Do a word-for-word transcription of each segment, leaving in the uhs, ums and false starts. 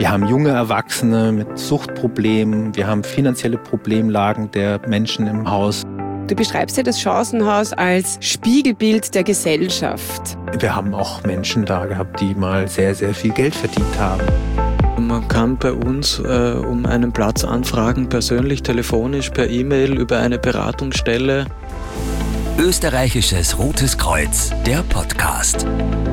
Wir haben junge Erwachsene mit Suchtproblemen, wir haben finanzielle Problemlagen der Menschen im Haus. Du beschreibst ja das Chancenhaus als Spiegelbild der Gesellschaft. Wir haben auch Menschen da gehabt, die mal sehr, sehr viel Geld verdient haben. Man kann bei uns äh, um einen Platz anfragen, persönlich, telefonisch, per E-Mail, über eine Beratungsstelle. Österreichisches Rotes Kreuz, der Podcast.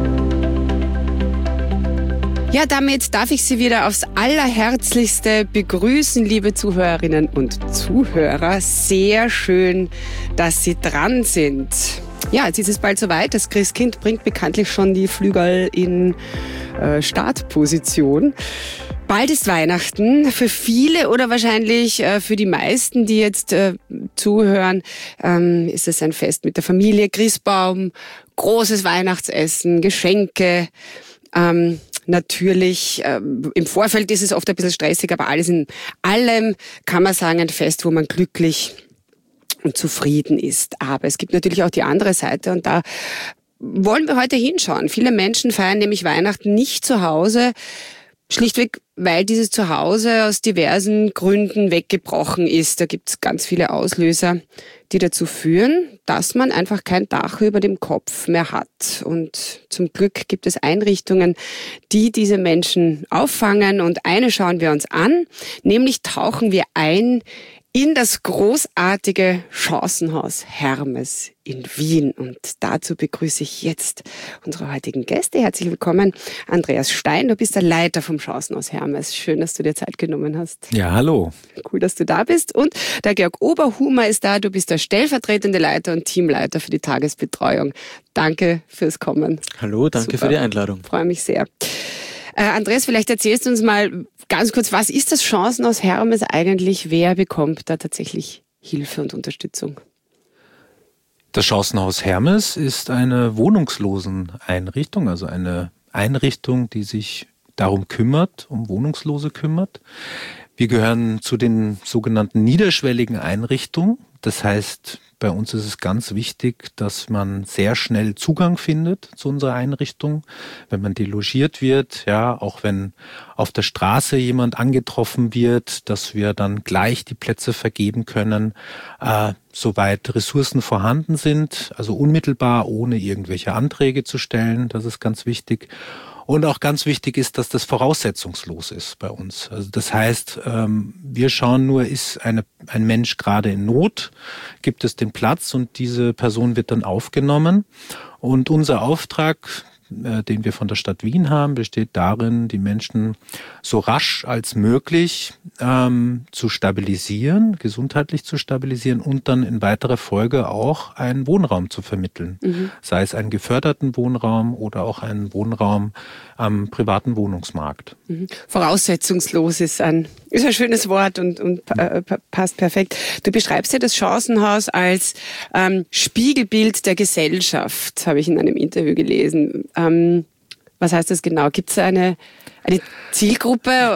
Ja, damit darf ich Sie wieder aufs Allerherzlichste begrüßen, liebe Zuhörerinnen und Zuhörer. Sehr schön, dass Sie dran sind. Ja, jetzt ist es bald soweit. Das Christkind bringt bekanntlich schon die Flügel in äh, Startposition. Bald ist Weihnachten. Für viele oder wahrscheinlich äh, für die meisten, die jetzt äh, zuhören, ähm, ist es ein Fest mit der Familie, Christbaum, großes Weihnachtsessen, Geschenke. Ähm, Natürlich, ähm, im Vorfeld ist es oft ein bisschen stressig, aber alles in allem kann man sagen, ein Fest, wo man glücklich und zufrieden ist. Aber es gibt natürlich auch die andere Seite und da wollen wir heute hinschauen. Viele Menschen feiern nämlich Weihnachten nicht zu Hause, schlichtweg, weil dieses Zuhause aus diversen Gründen weggebrochen ist. Da gibt es ganz viele Auslöser, die dazu führen, dass man einfach kein Dach über dem Kopf mehr hat. Und zum Glück gibt es Einrichtungen, die diese Menschen auffangen. Und eine schauen wir uns an, nämlich tauchen wir ein in das großartige Chancenhaus Hermes in Wien. Und dazu begrüße ich jetzt unsere heutigen Gäste. Herzlich willkommen, Andreas Stein. Du bist der Leiter vom Chancenhaus Hermes. Schön, dass du dir Zeit genommen hast. Ja, hallo. Cool, dass du da bist. Und der Georg Oberhumer ist da. Du bist der stellvertretende Leiter und Teamleiter für die Tagesbetreuung. Danke fürs Kommen. Hallo, danke Super. Für die Einladung. Freue mich sehr. Äh, Andreas, vielleicht erzählst du uns mal ganz kurz, was ist das Chancenhaus Hermes eigentlich? Wer bekommt da tatsächlich Hilfe und Unterstützung? Das Chancenhaus Hermes ist eine Wohnungsloseneinrichtung, also eine Einrichtung, die sich darum kümmert, um Wohnungslose kümmert. Wir gehören zu den sogenannten niederschwelligen Einrichtungen. Das heißt, bei uns ist es ganz wichtig, dass man sehr schnell Zugang findet zu unserer Einrichtung, wenn man delogiert wird, ja, auch wenn auf der Straße jemand angetroffen wird, dass wir dann gleich die Plätze vergeben können, äh, soweit Ressourcen vorhanden sind, also unmittelbar, ohne irgendwelche Anträge zu stellen, das ist ganz wichtig. Und auch ganz wichtig ist, dass das voraussetzungslos ist bei uns. Also das heißt, wir schauen nur, ist eine, ein Mensch gerade in Not, gibt es den Platz und diese Person wird dann aufgenommen. Und unser Auftrag, den wir von der Stadt Wien haben, besteht darin, die Menschen so rasch als möglich ähm, zu stabilisieren, gesundheitlich zu stabilisieren und dann in weiterer Folge auch einen Wohnraum zu vermitteln. Mhm. Sei es einen geförderten Wohnraum oder auch einen Wohnraum am privaten Wohnungsmarkt. Mhm. Voraussetzungslos ist ein, ist ein schönes Wort und, und äh, passt perfekt. Du beschreibst ja das Chancenhaus als ähm, Spiegelbild der Gesellschaft, habe ich in einem Interview gelesen. Ähm, was heißt das genau? Gibt es eine, eine Zielgruppe?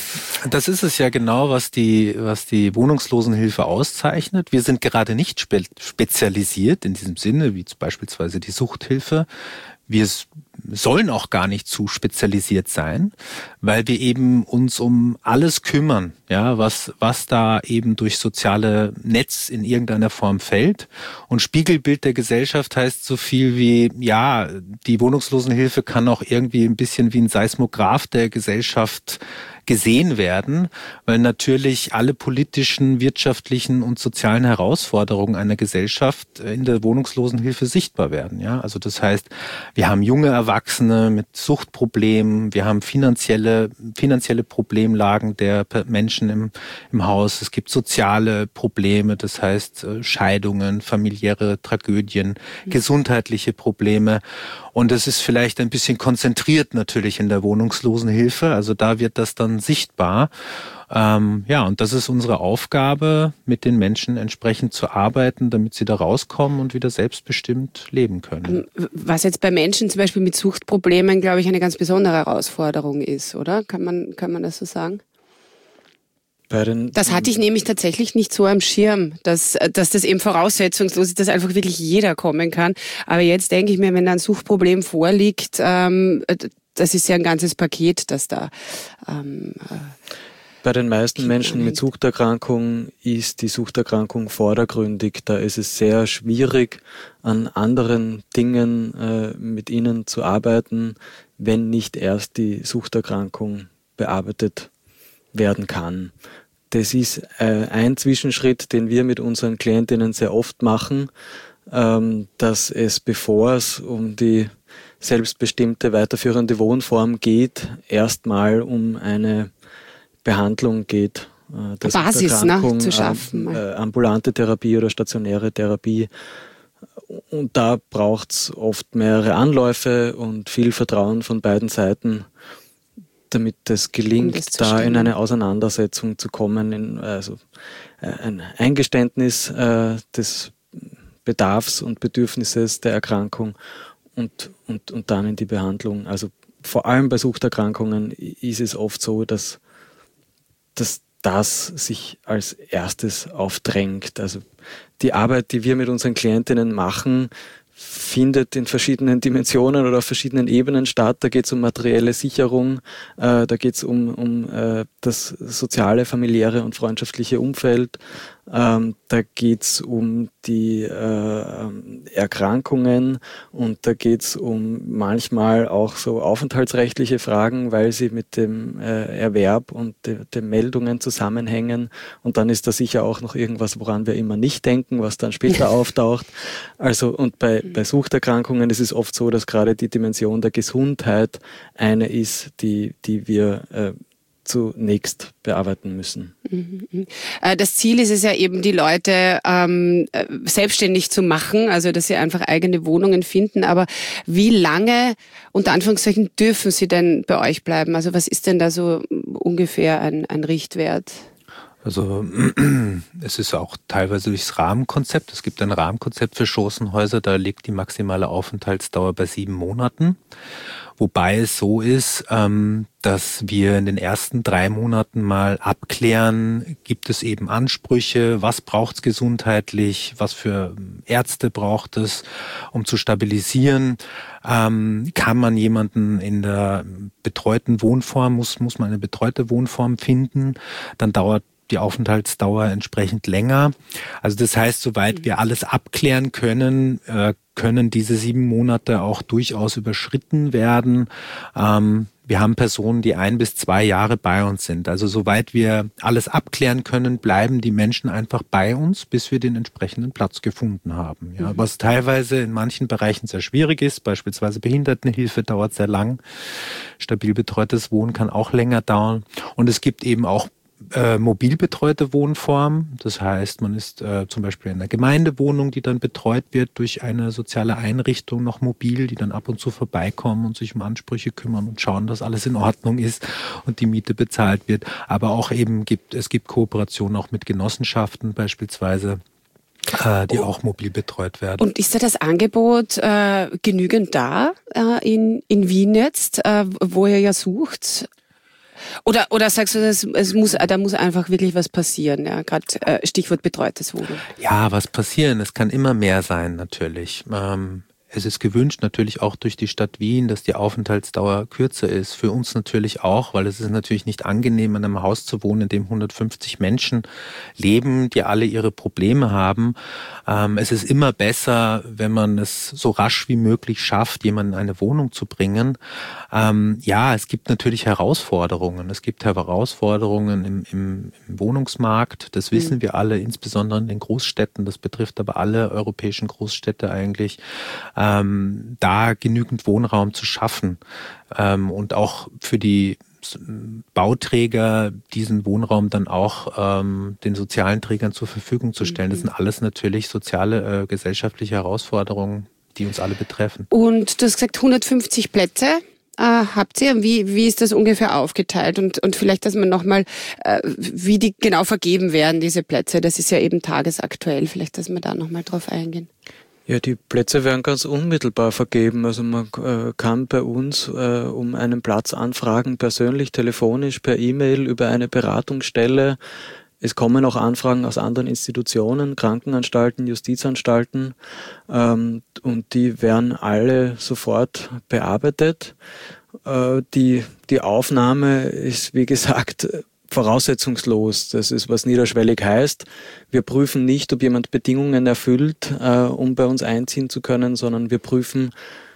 Das ist es ja genau, was die, was die Wohnungslosenhilfe auszeichnet. Wir sind gerade nicht spe- spezialisiert in diesem Sinne, wie beispielsweise die Suchthilfe. Wir sollen auch gar nicht zu spezialisiert sein, weil wir eben uns um alles kümmern, ja, was, was da eben durch soziale Netz in irgendeiner Form fällt. Und Spiegelbild der Gesellschaft heißt so viel wie, ja, die Wohnungslosenhilfe kann auch irgendwie ein bisschen wie ein Seismograph der Gesellschaft gesehen werden, weil natürlich alle politischen, wirtschaftlichen und sozialen Herausforderungen einer Gesellschaft in der Wohnungslosenhilfe sichtbar werden. Ja, also das heißt, wir haben junge Erwachsene mit Suchtproblemen, wir haben finanzielle finanzielle Problemlagen der Menschen im im Haus. Es gibt soziale Probleme, das heißt Scheidungen, familiäre Tragödien, mhm. gesundheitliche Probleme. Und es ist vielleicht ein bisschen konzentriert natürlich in der Wohnungslosenhilfe. Also da wird das dann sichtbar. Ähm, ja, und das ist unsere Aufgabe, mit den Menschen entsprechend zu arbeiten, damit sie da rauskommen und wieder selbstbestimmt leben können. Was jetzt bei Menschen zum Beispiel mit Suchtproblemen, glaube ich, eine ganz besondere Herausforderung ist, oder? Kann man, kann man das so sagen? Bei den Das hatte ich nämlich tatsächlich nicht so am Schirm, dass, dass das eben voraussetzungslos ist, dass einfach wirklich jeder kommen kann. Aber jetzt denke ich mir, wenn da ein Suchtproblem vorliegt, ähm, das ist ja ein ganzes Paket, das da ähm, Bei den meisten Menschen mit Suchterkrankung ist die Suchterkrankung vordergründig. Da ist es sehr schwierig, an anderen Dingen äh, mit ihnen zu arbeiten, wenn nicht erst die Suchterkrankung bearbeitet werden kann. Das ist äh, ein Zwischenschritt, den wir mit unseren Klientinnen sehr oft machen, ähm, dass es, bevor es um die selbstbestimmte weiterführende Wohnform geht, erstmal um eine Behandlung geht, äh, der Basis, ne, zu schaffen. Äh, ambulante Therapie oder stationäre Therapie. Und da braucht es oft mehrere Anläufe und viel Vertrauen von beiden Seiten, damit es gelingt, um da stimmen. in eine Auseinandersetzung zu kommen, in, also äh, ein Eingeständnis äh, des Bedarfs und Bedürfnisses der Erkrankung und, und, und dann in die Behandlung. Also vor allem bei Suchterkrankungen ist es oft so, dass dass das sich als erstes aufdrängt. Also die Arbeit, die wir mit unseren Klientinnen machen, findet in verschiedenen Dimensionen oder auf verschiedenen Ebenen statt. Da geht es um materielle Sicherung, äh, da geht es um, um äh, das soziale, familiäre und freundschaftliche Umfeld. Ähm, da geht es um die äh, Erkrankungen und da geht es um manchmal auch so aufenthaltsrechtliche Fragen, weil sie mit dem äh, Erwerb und de, den Meldungen zusammenhängen. Und dann ist da sicher auch noch irgendwas, woran wir immer nicht denken, was dann später auftaucht. Also und bei, bei Suchterkrankungen ist es oft so, dass gerade die Dimension der Gesundheit eine ist, die, die wir äh, zunächst bearbeiten müssen. Das Ziel ist es ja eben, die Leute ähm, selbstständig zu machen, also dass sie einfach eigene Wohnungen finden. Aber wie lange, unter Anführungszeichen, dürfen sie denn bei euch bleiben? Also was ist denn da so ungefähr ein, ein Richtwert? Also es ist auch teilweise durchs Rahmenkonzept. Es gibt ein Rahmenkonzept für Chancenhäuser, da liegt die maximale Aufenthaltsdauer bei sieben Monaten. Wobei es so ist, dass wir in den ersten drei Monaten mal abklären, gibt es eben Ansprüche, was braucht es gesundheitlich, was für Ärzte braucht es, um zu stabilisieren. Ähm, kann man jemanden in der betreuten Wohnform, muss, muss man eine betreute Wohnform finden, dann dauert die Aufenthaltsdauer entsprechend länger. Also das heißt, soweit wir alles abklären können, äh, können diese sieben Monate auch durchaus überschritten werden. Ähm, wir haben Personen, die ein bis zwei Jahre bei uns sind. Also soweit wir alles abklären können, bleiben die Menschen einfach bei uns, bis wir den entsprechenden Platz gefunden haben. Ja, mhm. Was teilweise in manchen Bereichen sehr schwierig ist, beispielsweise Behindertenhilfe dauert sehr lang. Stabil betreutes Wohnen kann auch länger dauern. Und es gibt eben auch Äh, mobil betreute Wohnform. Das heißt, man ist äh, zum Beispiel in einer Gemeindewohnung, die dann betreut wird durch eine soziale Einrichtung, noch mobil, die dann ab und zu vorbeikommen und sich um Ansprüche kümmern und schauen, dass alles in Ordnung ist und die Miete bezahlt wird. Aber auch eben gibt es gibt Kooperationen auch mit Genossenschaften beispielsweise, äh, die auch mobil betreut werden. Und ist da das Angebot äh, genügend da äh, in, in Wien jetzt, äh, wo ihr ja sucht? Oder, oder sagst du, es, es muss, da muss einfach wirklich was passieren, ja? Gerade äh, Stichwort betreutes Wohnen. Ja, was passieren? Es kann immer mehr sein, natürlich. Ähm, es ist gewünscht natürlich auch durch die Stadt Wien, dass die Aufenthaltsdauer kürzer ist. Für uns natürlich auch, weil es ist natürlich nicht angenehm, in einem Haus zu wohnen, in dem hundertfünfzig Menschen leben, die alle ihre Probleme haben. Ähm, es ist immer besser, wenn man es so rasch wie möglich schafft, jemanden in eine Wohnung zu bringen. Ähm, ja, es gibt natürlich Herausforderungen. Es gibt Herausforderungen im, im, im Wohnungsmarkt. Das wissen mhm. wir alle, insbesondere in den Großstädten. Das betrifft aber alle europäischen Großstädte eigentlich. Ähm, da genügend Wohnraum zu schaffen ähm, und auch für die Bauträger diesen Wohnraum dann auch ähm, den sozialen Trägern zur Verfügung zu stellen. Das sind alles natürlich soziale, äh, gesellschaftliche Herausforderungen, die uns alle betreffen. Und du hast gesagt, hundertfünfzig Plätze äh, habt ihr. Wie, wie ist das ungefähr aufgeteilt? Und, und vielleicht, dass man nochmal, äh, wie die genau vergeben werden, diese Plätze. Das ist ja eben tagesaktuell. Vielleicht, dass wir da nochmal drauf eingehen. Ja, die Plätze werden ganz unmittelbar vergeben. Also man äh, kann bei uns äh, um einen Platz anfragen, persönlich, telefonisch, per E-Mail, über eine Beratungsstelle. Es kommen auch Anfragen aus anderen Institutionen, Krankenanstalten, Justizanstalten, ähm, und die werden alle sofort bearbeitet. Äh, die, die Aufnahme ist, wie gesagt, voraussetzungslos. Das ist, was niederschwellig heißt. Wir prüfen nicht, ob jemand Bedingungen erfüllt, äh, um bei uns einziehen zu können, sondern wir prüfen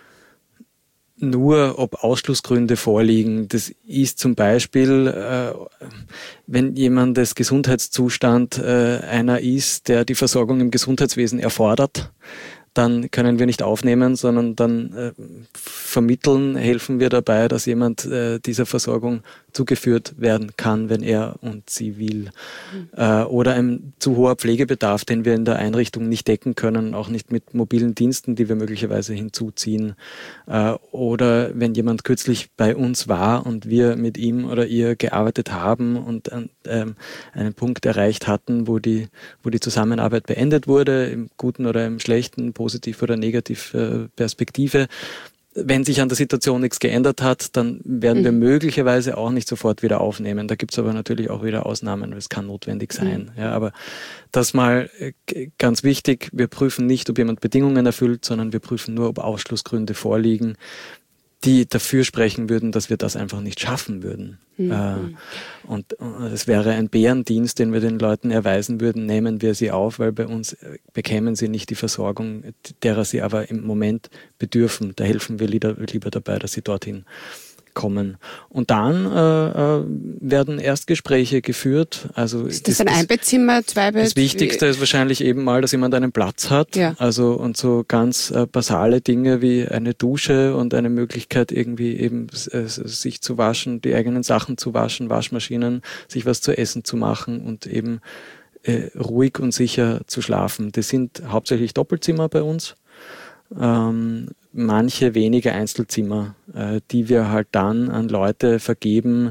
nur, ob Ausschlussgründe vorliegen. Das ist zum Beispiel, äh, wenn jemandes Gesundheitszustand äh, einer ist, der die Versorgung im Gesundheitswesen erfordert, dann können wir nicht aufnehmen, sondern dann äh, vermitteln, helfen wir dabei, dass jemand äh, dieser Versorgung zugeführt werden kann, wenn er und sie will. Mhm. Äh, oder ein zu hoher Pflegebedarf, den wir in der Einrichtung nicht decken können, auch nicht mit mobilen Diensten, die wir möglicherweise hinzuziehen. Äh, oder wenn jemand kürzlich bei uns war und wir mit ihm oder ihr gearbeitet haben und äh, einen Punkt erreicht hatten, wo die, wo die Zusammenarbeit beendet wurde, im guten oder im schlechten, positiv oder negativ äh, Perspektive. Wenn sich an der Situation nichts geändert hat, dann werden mhm. wir möglicherweise auch nicht sofort wieder aufnehmen. Da gibt es aber natürlich auch wieder Ausnahmen, es kann notwendig sein. Mhm. Ja, aber das mal äh, ganz wichtig, wir prüfen nicht, ob jemand Bedingungen erfüllt, sondern wir prüfen nur, ob Ausschlussgründe vorliegen, die dafür sprechen würden, dass wir das einfach nicht schaffen würden. Mhm. Äh, und es wäre ein Bärendienst, den wir den Leuten erweisen würden, nehmen wir sie auf, weil bei uns bekämen sie nicht die Versorgung, derer sie aber im Moment bedürfen. Da helfen wir lieber, lieber dabei, dass sie dorthin kommen. Und dann äh, werden Erstgespräche geführt. Also ist das, das ein Einbettzimmer, Zweibett? Das Wichtigste ist wahrscheinlich eben mal, dass jemand einen Platz hat. Ja. Also und so ganz äh, basale Dinge wie eine Dusche und eine Möglichkeit irgendwie eben äh, sich zu waschen, die eigenen Sachen zu waschen, Waschmaschinen, sich was zu essen zu machen und eben äh, ruhig und sicher zu schlafen. Das sind hauptsächlich Doppelzimmer bei uns. Ähm, manche wenige Einzelzimmer, äh, die wir halt dann an Leute vergeben,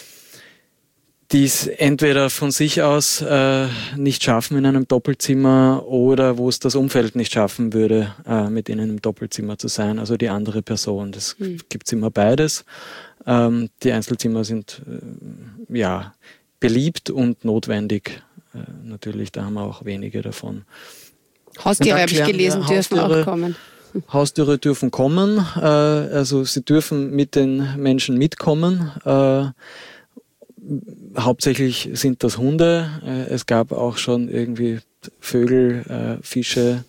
die es entweder von sich aus äh, nicht schaffen in einem Doppelzimmer oder wo es das Umfeld nicht schaffen würde, äh, mit in einem Doppelzimmer zu sein, also die andere Person. Das hm. gibt's immer beides. Ähm, die Einzelzimmer sind äh, ja beliebt und notwendig. Äh, natürlich, da haben wir auch wenige davon. Haustiere, habe ich gelesen, dürfen auch kommen. Haustiere dürfen kommen, äh, also sie dürfen mit den Menschen mitkommen. Äh, hauptsächlich sind das Hunde. Äh, es gab auch schon irgendwie Vögel, äh, Fische,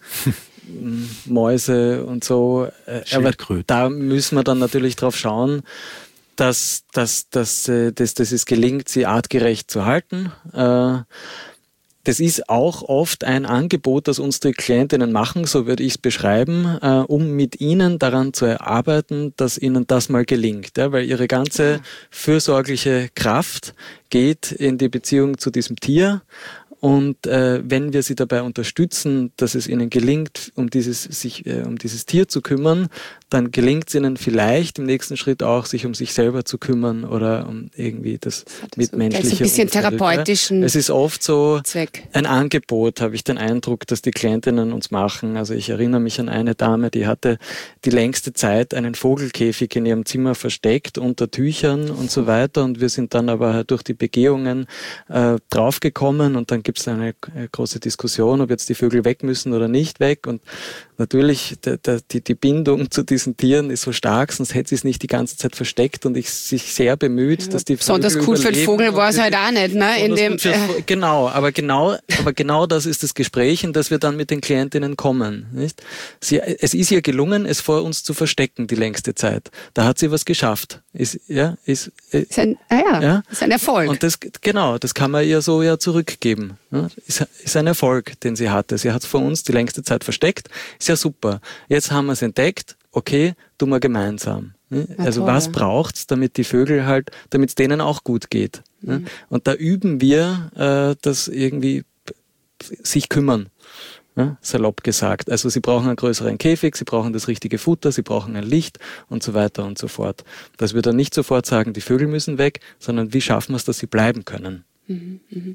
Mäuse und so. Äh, aber da müssen wir dann natürlich drauf schauen, dass, dass, dass, dass, dass, dass es gelingt, sie artgerecht zu halten. Äh, Das ist auch oft ein Angebot, das unsere Klientinnen machen, so würde ich es beschreiben, äh, um mit ihnen daran zu erarbeiten, dass ihnen das mal gelingt. Ja, weil ihre ganze fürsorgliche Kraft geht in die Beziehung zu diesem Tier. Und äh, wenn wir sie dabei unterstützen, dass es ihnen gelingt, um dieses, sich, äh, um dieses Tier zu kümmern, dann gelingt es ihnen vielleicht im nächsten Schritt auch, sich um sich selber zu kümmern oder um irgendwie das, das mitmenschliche so ein bisschen Umfeld, therapeutischen ja. Es ist oft so Zweck. Ein Angebot, habe ich den Eindruck, dass die Klientinnen uns machen. Also ich erinnere mich an eine Dame, die hatte die längste Zeit einen Vogelkäfig in ihrem Zimmer versteckt, unter Tüchern und so weiter. Und wir sind dann aber durch die Begehungen äh, draufgekommen und dann gibt es eine große Diskussion, ob jetzt die Vögel weg müssen oder nicht weg. Und natürlich, der, der, die, die Bindung zu diesen Tieren ist so stark, sonst hätte sie es nicht die ganze Zeit versteckt und ich sich sehr bemüht, ja. dass die Vögel Besonders gut für den Vogel war es halt auch nicht. Ne? In dem, für, äh genau, aber genau, aber genau das ist das Gespräch, in das wir dann mit den Klientinnen kommen. Nicht? Sie, es ist ihr gelungen, es vor uns zu verstecken, die längste Zeit. Da hat sie was geschafft. Ist, ja, ist, ist, ein, ah ja, ja, ist ein Erfolg. Und das, genau, das kann man ihr so ja zurückgeben. Ja, ist, ist ein Erfolg, den sie hatte. Sie hat es vor uns die längste Zeit versteckt. Ist ja super. Jetzt haben wir es entdeckt. Okay, tun wir gemeinsam. Ja, also toll, was ja. braucht's, damit die Vögel halt, damit es denen auch gut geht. Mhm. Ja? Und da üben wir, äh, das irgendwie sich kümmern. Ja, salopp gesagt. Also sie brauchen einen größeren Käfig, sie brauchen das richtige Futter, sie brauchen ein Licht und so weiter und so fort. Dass wir dann nicht sofort sagen, die Vögel müssen weg, sondern wie schaffen wir es, dass sie bleiben können. Mhm, mhm.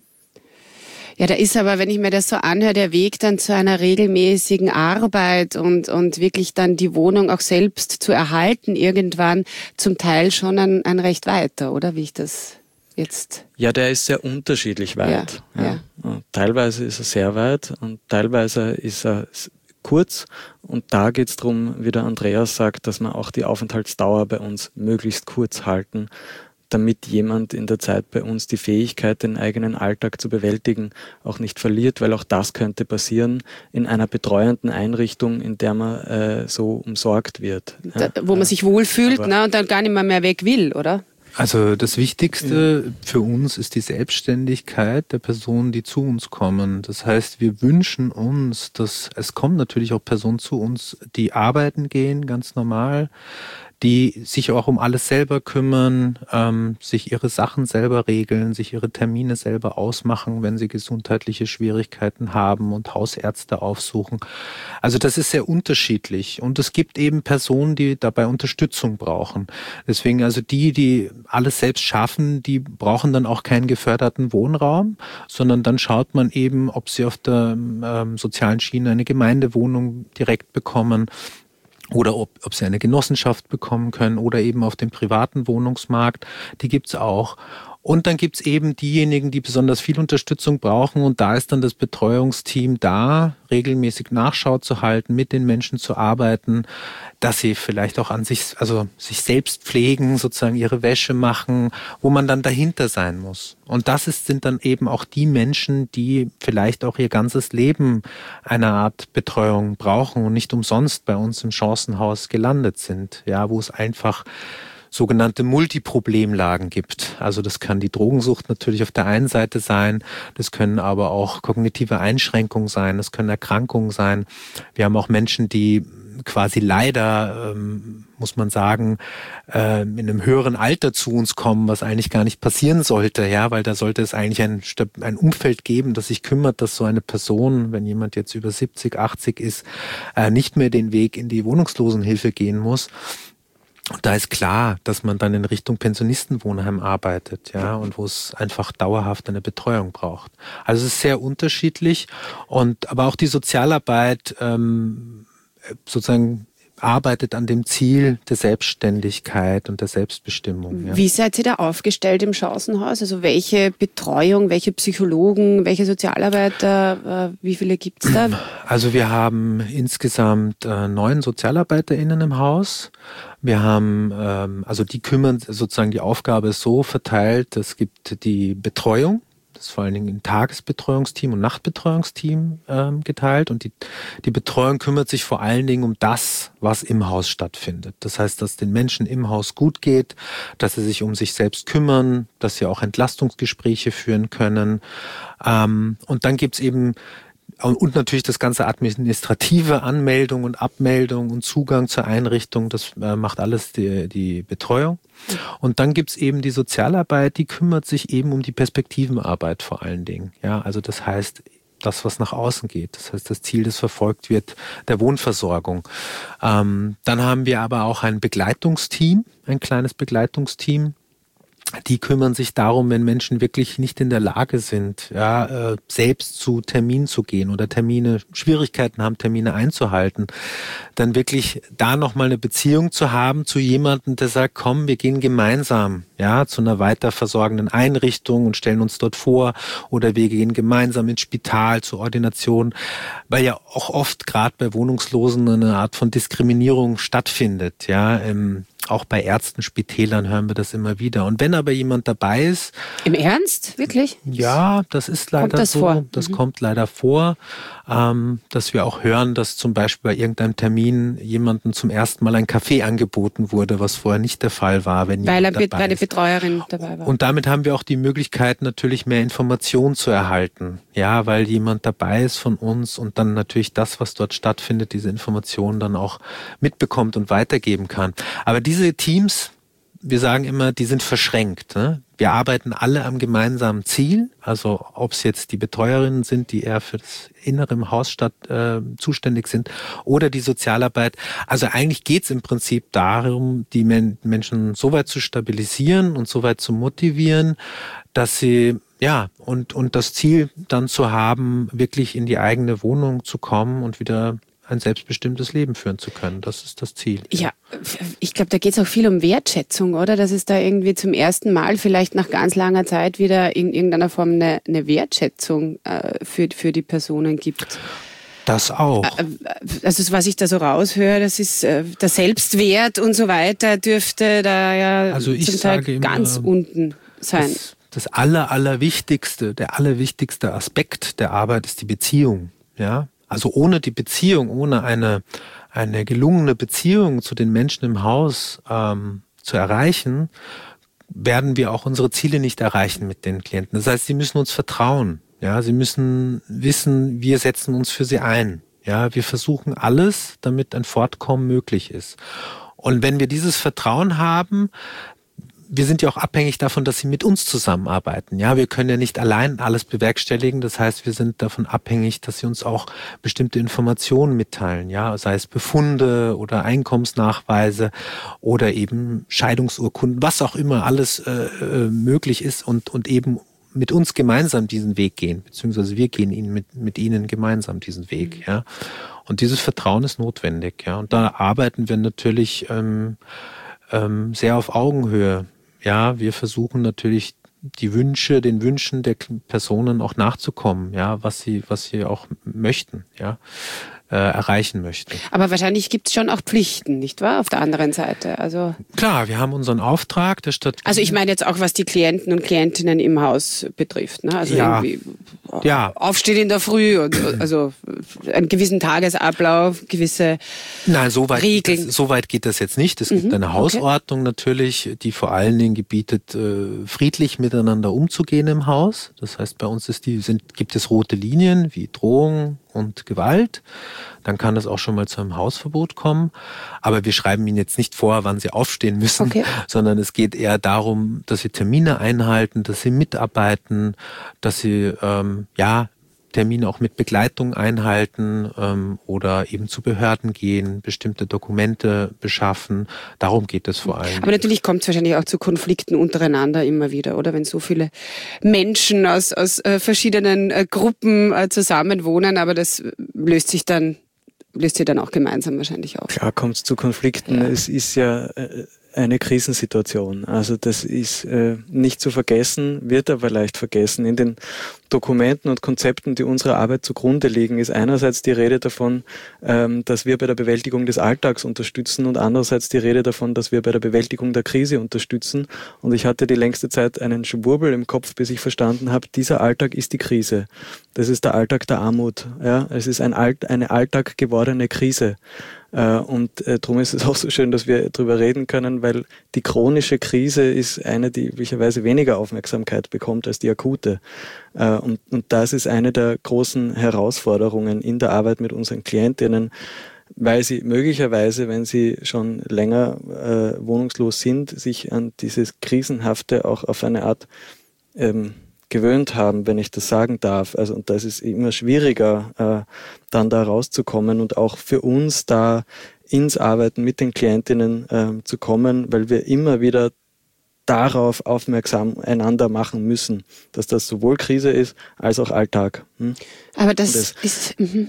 Ja, da ist aber, wenn ich mir das so anhöre, der Weg dann zu einer regelmäßigen Arbeit und, und wirklich dann die Wohnung auch selbst zu erhalten, irgendwann zum Teil schon ein, ein recht weiter, oder wie ich das jetzt... Ja, der ist sehr unterschiedlich weit. Ja, ja. Ja. Teilweise ist er sehr weit und teilweise ist er kurz. Und da geht es darum, wie der Andreas sagt, dass wir auch die Aufenthaltsdauer bei uns möglichst kurz halten, damit jemand in der Zeit bei uns die Fähigkeit, den eigenen Alltag zu bewältigen, auch nicht verliert, weil auch das könnte passieren in einer betreuenden Einrichtung, in der man äh, so umsorgt wird. Da, wo man sich wohlfühlt, ne, und dann gar nicht mehr, mehr weg will, oder? Also das Wichtigste für uns ist die Selbstständigkeit der Personen, die zu uns kommen. Das heißt, wir wünschen uns, dass es kommen natürlich auch Personen zu uns, die arbeiten gehen, ganz normal, die sich auch um alles selber kümmern, ähm, sich ihre Sachen selber regeln, sich ihre Termine selber ausmachen, wenn sie gesundheitliche Schwierigkeiten haben und Hausärzte aufsuchen. Also das ist sehr unterschiedlich und es gibt eben Personen, die dabei Unterstützung brauchen. Deswegen also die, die alles selbst schaffen, die brauchen dann auch keinen geförderten Wohnraum, sondern dann schaut man eben, ob sie auf der ähm, sozialen Schiene eine Gemeindewohnung direkt bekommen, oder ob, ob sie eine Genossenschaft bekommen können oder eben auf dem privaten Wohnungsmarkt, die gibt's auch. Und dann gibt's eben diejenigen, die besonders viel Unterstützung brauchen und da ist dann das Betreuungsteam da, regelmäßig Nachschau zu halten, mit den Menschen zu arbeiten, dass sie vielleicht auch an sich, also sich selbst pflegen, sozusagen ihre Wäsche machen, wo man dann dahinter sein muss. Und das ist, sind dann eben auch die Menschen, die vielleicht auch ihr ganzes Leben eine Art Betreuung brauchen und nicht umsonst bei uns im Chancenhaus gelandet sind, ja, wo es einfach sogenannte Multiproblemlagen gibt. Also das kann die Drogensucht natürlich auf der einen Seite sein, das können aber auch kognitive Einschränkungen sein, das können Erkrankungen sein. Wir haben auch Menschen, die quasi leider, ähm, muss man sagen, äh, in einem höheren Alter zu uns kommen, was eigentlich gar nicht passieren sollte, ja, weil da sollte es eigentlich ein, ein Umfeld geben, das sich kümmert, dass so eine Person, wenn jemand jetzt über siebzig, achtzig ist, äh, nicht mehr den Weg in die Wohnungslosenhilfe gehen muss. Und da ist klar, dass man dann in Richtung Pensionistenwohnheim arbeitet, ja, und wo es einfach dauerhaft eine Betreuung braucht. Also es ist sehr unterschiedlich und aber auch die Sozialarbeit ähm, sozusagen arbeitet an dem Ziel der Selbstständigkeit und der Selbstbestimmung. Ja. Wie seid ihr da aufgestellt im Chancenhaus? Also welche Betreuung, welche Psychologen, welche Sozialarbeiter, äh, wie viele gibt es da? Also wir haben insgesamt äh, neun SozialarbeiterInnen im Haus. Wir haben, ähm, also die kümmern, sozusagen die Aufgabe ist so verteilt, es gibt die Betreuung, das ist vor allen Dingen ein Tagesbetreuungsteam und Nachtbetreuungsteam ähm, geteilt und die, die Betreuung kümmert sich vor allen Dingen um das, was im Haus stattfindet. Das heißt, dass den Menschen im Haus gut geht, dass sie sich um sich selbst kümmern, dass sie auch Entlastungsgespräche führen können. Ähm, und dann gibt's eben und natürlich das ganze administrative, Anmeldung und Abmeldung und Zugang zur Einrichtung, das äh, macht alles die, die Betreuung. Und dann gibt's eben die Sozialarbeit, die kümmert sich eben um die Perspektivenarbeit vor allen Dingen. Ja, also das heißt, das, was nach außen geht. Das heißt, das Ziel, das verfolgt wird, der Wohnversorgung. Ähm, dann haben wir aber auch ein Begleitungsteam, ein kleines Begleitungsteam. Die kümmern sich darum, wenn Menschen wirklich nicht in der Lage sind, ja, äh, selbst zu Terminen zu gehen oder Termine, Schwierigkeiten haben, Termine einzuhalten, dann wirklich da nochmal eine Beziehung zu haben zu jemandem, der sagt, komm, wir gehen gemeinsam, ja, zu einer weiterversorgenden Einrichtung und stellen uns dort vor oder wir gehen gemeinsam ins Spital zur Ordination, weil ja auch oft gerade bei Wohnungslosen eine Art von Diskriminierung stattfindet, ja, ähm, auch bei Ärzten, Spitälern hören wir das immer wieder. Und wenn aber jemand dabei ist... Im Ernst? Wirklich? Ja, das ist leider kommt das so. Vor? Das mhm. kommt leider vor, ähm, dass wir auch hören, dass zum Beispiel bei irgendeinem Termin jemandem zum ersten Mal ein Kaffee angeboten wurde, was vorher nicht der Fall war, wenn weil jemand er dabei bei der ist. Betreuerin dabei war. Und damit haben wir auch die Möglichkeit, natürlich mehr Informationen zu erhalten. Ja, weil jemand dabei ist von uns und dann natürlich das, was dort stattfindet, diese Informationen dann auch mitbekommt und weitergeben kann. Aber diese Teams, wir sagen immer, die sind verschränkt. Ne? Wir arbeiten alle am gemeinsamen Ziel. Also ob es jetzt die Betreuerinnen sind, die eher für das Innere im Haus statt, äh, zuständig sind, oder die Sozialarbeit. Also eigentlich geht es im Prinzip darum, die Men- Menschen so weit zu stabilisieren und so weit zu motivieren, dass sie, ja, und, und das Ziel dann zu haben, wirklich in die eigene Wohnung zu kommen und wieder ein selbstbestimmtes Leben führen zu können. Das ist das Ziel. Ja, ich glaube, da geht es auch viel um Wertschätzung, oder? Dass es da irgendwie zum ersten Mal vielleicht nach ganz langer Zeit wieder in irgendeiner Form eine, eine Wertschätzung äh, für, für die Personen gibt. Das auch. Also was ich da so raushöre, das ist der Selbstwert und so weiter dürfte da ja also ich zum Teil sage ganz immer, unten sein. Das, das aller, allerwichtigste, der allerwichtigste Aspekt der Arbeit ist die Beziehung. Ja? Also ohne die Beziehung, ohne eine, eine gelungene Beziehung zu den Menschen im Haus ähm, zu erreichen, werden wir auch unsere Ziele nicht erreichen mit den Klienten. Das heißt, sie müssen uns vertrauen. Ja, sie müssen wissen, wir setzen uns für sie ein. Ja, wir versuchen alles, damit ein Fortkommen möglich ist. Und wenn wir dieses Vertrauen haben, wir sind ja auch abhängig davon, dass sie mit uns zusammenarbeiten. Ja, wir können ja nicht allein alles bewerkstelligen. Das heißt, wir sind davon abhängig, dass sie uns auch bestimmte Informationen mitteilen. Ja, sei es Befunde oder Einkommensnachweise oder eben Scheidungsurkunden, was auch immer alles äh, möglich ist und, und eben mit uns gemeinsam diesen Weg gehen, beziehungsweise wir gehen ihnen mit, mit ihnen gemeinsam diesen Weg. Ja. Und dieses Vertrauen ist notwendig. Ja. Und da arbeiten wir natürlich ähm, ähm, sehr auf Augenhöhe. Ja, wir versuchen natürlich die Wünsche, den Wünschen der Personen auch nachzukommen, ja, was sie, was sie auch möchten, ja, äh, erreichen möchten. Aber wahrscheinlich gibt es schon auch Pflichten, nicht wahr? Auf der anderen Seite. Also klar, wir haben unseren Auftrag der Stadt. Also ich meine jetzt auch, was die Klienten und Klientinnen im Haus betrifft, ne? Also ja. irgendwie ja. aufstehen in der Früh und also einen gewissen Tagesablauf, gewisse Nein, so weit Regeln. Geht das, so weit geht das jetzt nicht. Es gibt Mhm, eine Hausordnung okay. natürlich, die vor allen Dingen gebietet, äh, friedlich miteinander umzugehen im Haus. Das heißt, bei uns ist die, sind, gibt es rote Linien wie Drohung und Gewalt. Dann kann es auch schon mal zu einem Hausverbot kommen. Aber wir schreiben ihnen jetzt nicht vor, wann sie aufstehen müssen, okay. sondern es geht eher darum, dass sie Termine einhalten, dass sie mitarbeiten, dass sie ähm, ja Termine auch mit Begleitung einhalten ähm, oder eben zu Behörden gehen, bestimmte Dokumente beschaffen. Darum geht es vor allem. Aber natürlich kommt es wahrscheinlich auch zu Konflikten untereinander immer wieder, oder? Wenn so viele Menschen aus, aus äh, verschiedenen äh, Gruppen äh, zusammenwohnen, aber das löst sich dann, löst sich dann auch gemeinsam wahrscheinlich auf. Klar kommt es zu Konflikten. Ja. Es ist ja äh, eine Krisensituation. Also das ist äh, nicht zu vergessen, wird aber leicht vergessen. In den Dokumenten und Konzepten, die unserer Arbeit zugrunde liegen, ist einerseits die Rede davon, ähm, dass wir bei der Bewältigung des Alltags unterstützen und andererseits die Rede davon, dass wir bei der Bewältigung der Krise unterstützen. Und ich hatte die längste Zeit einen Schwurbel im Kopf, bis ich verstanden habe, dieser Alltag ist die Krise. Das ist der Alltag der Armut. Ja? Es ist ein Alt, eine Alltag gewordene Krise. Und äh, darum ist es auch so schön, dass wir darüber reden können, weil die chronische Krise ist eine, die üblicherweise weniger Aufmerksamkeit bekommt als die akute. Äh, und, und das ist eine der großen Herausforderungen in der Arbeit mit unseren Klientinnen, weil sie möglicherweise, wenn sie schon länger äh, wohnungslos sind, sich an dieses Krisenhafte auch auf eine Art ähm, gewöhnt haben, wenn ich das sagen darf. Also, und das ist immer schwieriger, äh, dann da rauszukommen und auch für uns da ins Arbeiten mit den Klientinnen äh, zu kommen, weil wir immer wieder darauf aufmerksam einander machen müssen, dass das sowohl Krise ist als auch Alltag. Hm? Aber das, das ist... Mhm.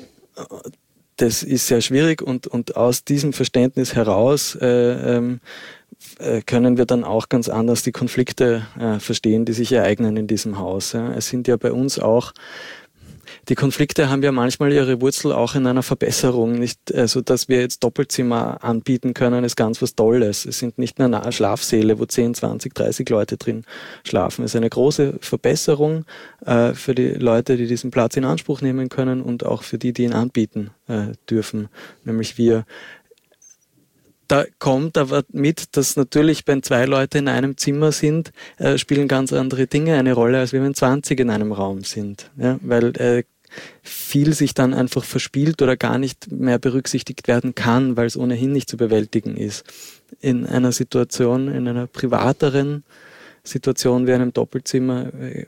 Das ist sehr schwierig und, und aus diesem Verständnis heraus äh, ähm, können wir dann auch ganz anders die Konflikte äh, verstehen, die sich ereignen in diesem Haus. Ja. Es sind ja bei uns auch, die Konflikte haben ja manchmal ihre Wurzel auch in einer Verbesserung. Nicht, also dass wir jetzt Doppelzimmer anbieten können, ist ganz was Tolles. Es sind nicht nur Schlafsäle, wo zehn, zwanzig, dreißig Leute drin schlafen. Es ist eine große Verbesserung äh, für die Leute, die diesen Platz in Anspruch nehmen können und auch für die, die ihn anbieten äh, dürfen, nämlich wir. Da kommt aber mit, dass natürlich, wenn zwei Leute in einem Zimmer sind, äh, spielen ganz andere Dinge eine Rolle, als wenn zwanzig in einem Raum sind. Ja? Weil äh, viel sich dann einfach verspielt oder gar nicht mehr berücksichtigt werden kann, weil es ohnehin nicht zu bewältigen ist. In einer Situation, in einer privateren Situation wie einem Doppelzimmer äh,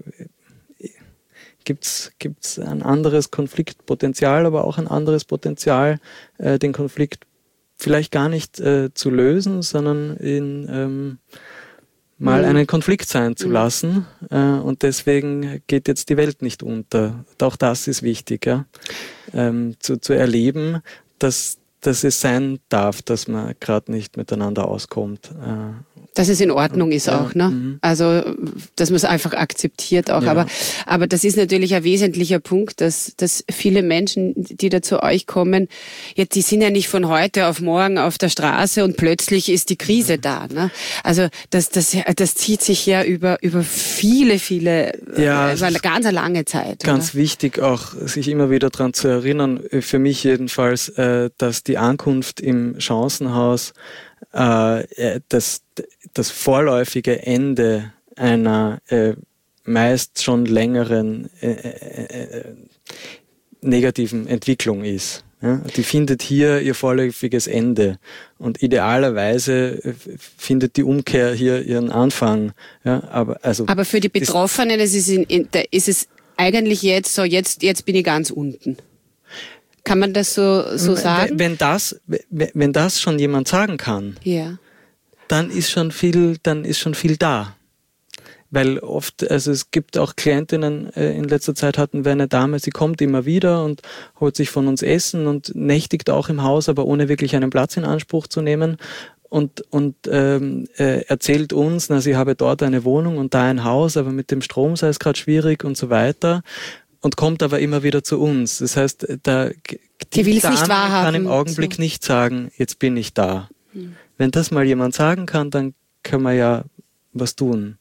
gibt's gibt's ein anderes Konfliktpotenzial, aber auch ein anderes Potenzial, äh, den Konflikt vielleicht gar nicht äh, zu lösen, sondern in ähm, mal mhm. einen Konflikt sein zu mhm. lassen. Äh, und deswegen geht jetzt die Welt nicht unter. Auch das ist wichtig, ja? ähm, zu, zu erleben, dass dass es sein darf, dass man gerade nicht miteinander auskommt. Dass es in Ordnung ist ja, auch, ne? Mhm. Also, dass man es einfach akzeptiert auch. Ja. Aber, aber das ist natürlich ein wesentlicher Punkt, dass, dass viele Menschen, die da zu euch kommen, jetzt, die sind ja nicht von heute auf morgen auf der Straße und plötzlich ist die Krise ja. da, ne? Also, das, das, das zieht sich ja über, über viele, viele, ja, über eine ganz lange Zeit. Ganz oder? Wichtig auch, sich immer wieder daran zu erinnern, für mich jedenfalls, dass die Ankunft im Chancenhaus äh, das, das vorläufige Ende einer äh, meist schon längeren äh, äh, negativen Entwicklung ist. Ja? Die findet hier ihr vorläufiges Ende und idealerweise äh, findet die Umkehr hier ihren Anfang. Ja? Aber, also, Aber für die Betroffenen ist es, in, in, da ist es eigentlich jetzt so, jetzt, jetzt bin ich ganz unten. Kann man das so, so sagen? Wenn das, wenn das schon jemand sagen kann, ja. dann ist schon viel, dann ist schon viel da. Weil oft, also es gibt auch Klientinnen, äh, in letzter Zeit hatten wir eine Dame, sie kommt immer wieder und holt sich von uns Essen und nächtigt auch im Haus, aber ohne wirklich einen Platz in Anspruch zu nehmen. Und, und ähm, äh, erzählt uns, na, sie habe dort eine Wohnung und da ein Haus, aber mit dem Strom sei es gerade schwierig und so weiter. Und kommt aber immer wieder zu uns. Das heißt, da, die will es nicht wahrhaben. Kann im Augenblick so. Nicht sagen, jetzt bin ich da. Hm. Wenn das mal jemand sagen kann, dann können wir ja was tun.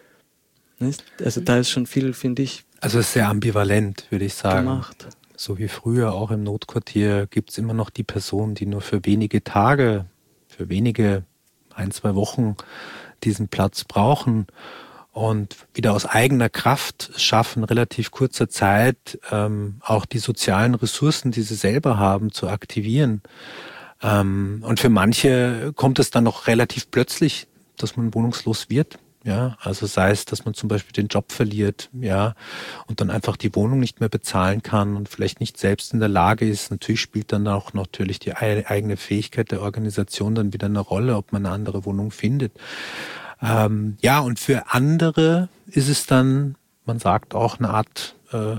Also da ist schon viel, finde ich. Also es ist sehr ambivalent, würde ich sagen. Gemacht. So wie früher auch im Notquartier gibt es immer noch die Personen, die nur für wenige Tage, für wenige, ein, zwei Wochen diesen Platz brauchen. Und wieder aus eigener Kraft schaffen, relativ kurzer Zeit ähm, auch die sozialen Ressourcen, die sie selber haben, zu aktivieren. Ähm, und für manche kommt es dann noch relativ plötzlich, dass man wohnungslos wird. Ja, also sei es, dass man zum Beispiel den Job verliert, ja, und dann einfach die Wohnung nicht mehr bezahlen kann und vielleicht nicht selbst in der Lage ist. Natürlich spielt dann auch natürlich die eigene Fähigkeit der Organisation dann wieder eine Rolle, ob man eine andere Wohnung findet. Ähm, ja, und für andere ist es dann, man sagt auch, eine Art äh,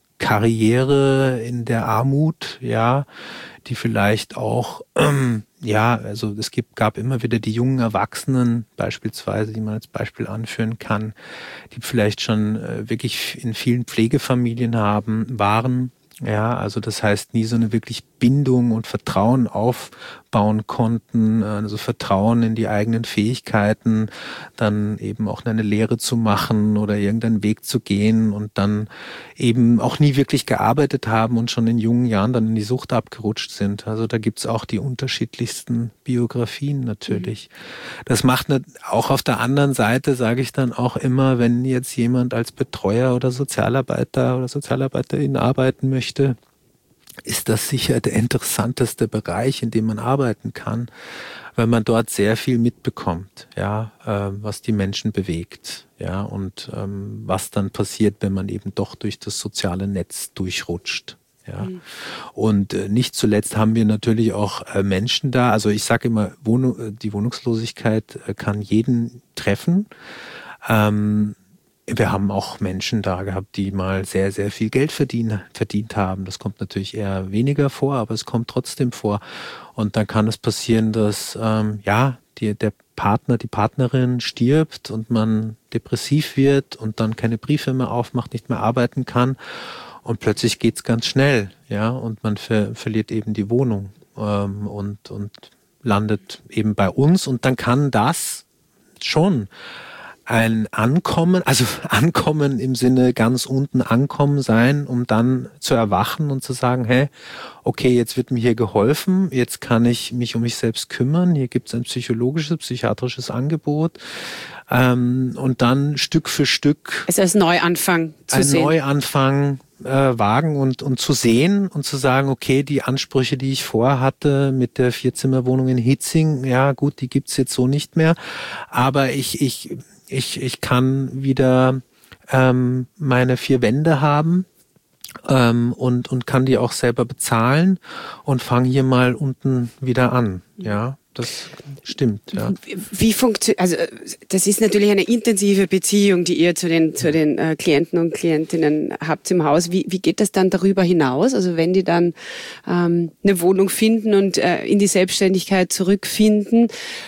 Karriere in der Armut, ja, die vielleicht auch, ähm, ja, also es gibt, gab immer wieder die jungen Erwachsenen beispielsweise, die man als Beispiel anführen kann, die vielleicht schon äh, wirklich in vielen Pflegefamilien haben, waren. Ja, also das heißt, nie so eine wirklich Bindung und Vertrauen aufbauen konnten, also Vertrauen in die eigenen Fähigkeiten, dann eben auch eine Lehre zu machen oder irgendeinen Weg zu gehen und dann eben auch nie wirklich gearbeitet haben und schon in jungen Jahren dann in die Sucht abgerutscht sind. Also da gibt's auch die unterschiedlichsten Biografien natürlich. Mhm. Das macht auch auf der anderen Seite, sage ich dann auch immer, wenn jetzt jemand als Betreuer oder Sozialarbeiter oder Sozialarbeiterin arbeiten möchte, ist das sicher der interessanteste Bereich, in dem man arbeiten kann, weil man dort sehr viel mitbekommt, ja, äh, was die Menschen bewegt, ja, und ähm, was dann passiert, wenn man eben doch durch das soziale Netz durchrutscht. Ja. Mhm. Und äh, nicht zuletzt haben wir natürlich auch äh, Menschen da, also ich sage immer, Wohnung, die Wohnungslosigkeit äh, kann jeden treffen. Ähm, Wir haben auch Menschen da gehabt, die mal sehr, sehr viel Geld verdien, verdient haben. Das kommt natürlich eher weniger vor, aber es kommt trotzdem vor. Und dann kann es passieren, dass ähm, ja die, der Partner, die Partnerin stirbt und man depressiv wird und dann keine Briefe mehr aufmacht, nicht mehr arbeiten kann. Und plötzlich geht's ganz schnell, ja, und man ver, verliert eben die Wohnung ähm, und, und landet eben bei uns. Und dann kann das schon ein Ankommen, also Ankommen im Sinne ganz unten ankommen sein, um dann zu erwachen und zu sagen, hey, okay, jetzt wird mir hier geholfen, jetzt kann ich mich um mich selbst kümmern, hier gibt es ein psychologisches, psychiatrisches Angebot ähm, und dann Stück für Stück es als Neuanfang zu ein sehen. Neuanfang äh, wagen und, und zu sehen und zu sagen, okay, die Ansprüche, die ich vorher hatte mit der Vierzimmerwohnung in Hitzing, ja gut, die gibt's jetzt so nicht mehr, aber ich, ich Ich, ich kann wieder ähm, meine vier Wände haben ähm, und, und kann die auch selber bezahlen und fange hier mal unten wieder an. Ja, das stimmt, ja. Wie, wie funktioniert, also das ist natürlich eine intensive Beziehung, die ihr zu den, zu den äh, Klienten und Klientinnen habt im Haus. Wie, wie geht das dann darüber hinaus? Also wenn die dann ähm, eine Wohnung finden und äh, in die Selbstständigkeit zurückfinden,